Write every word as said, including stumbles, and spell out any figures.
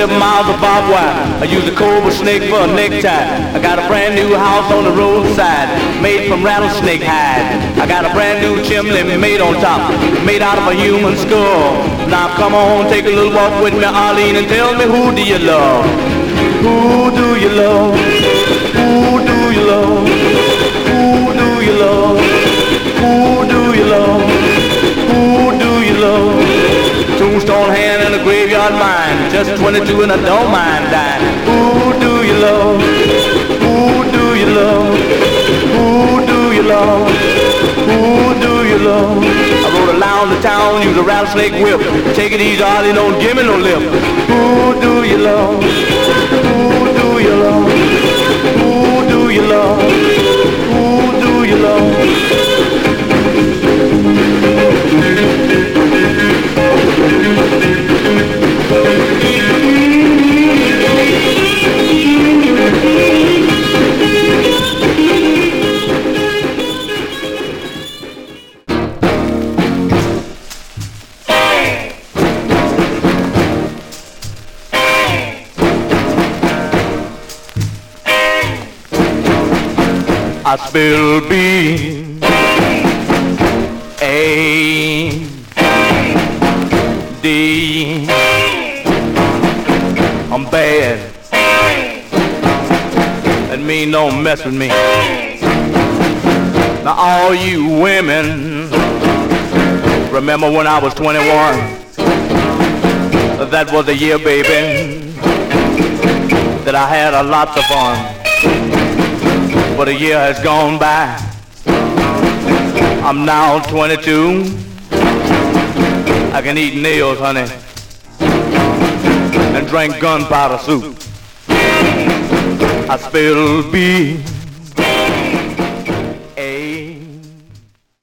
seven miles of barbed wire. I use a cobra snake for a necktie. I got a brand new house on the roadside, made from rattlesnake hide. I got a brand new chimney made on top, made out of a human skull. Now come on, take a little walk with me, Arlene, and tell me, who do you love? Who do you love? Who do you love? Who do you love? Who do you love? Who do you love? Tombstone hand and a graveyard mind, just twenty-two and I don't mind dying. Who do you love? Who do you love? Who do you love? Who do you love? I rode around the town, use a rattlesnake whip. Take it easy, Arlie, don't give me no lip. Who do you love? Who do you love? Who do you love? Who do you love? I spill B A D. I'm bad. That mean don't mess with me. Now all you women, remember when I was twenty-one? That was the year, baby, that I had a lot of fun. But a year has gone by. I'm now twenty-two. I can eat nails, honey, and drink gunpowder soup. I spill beer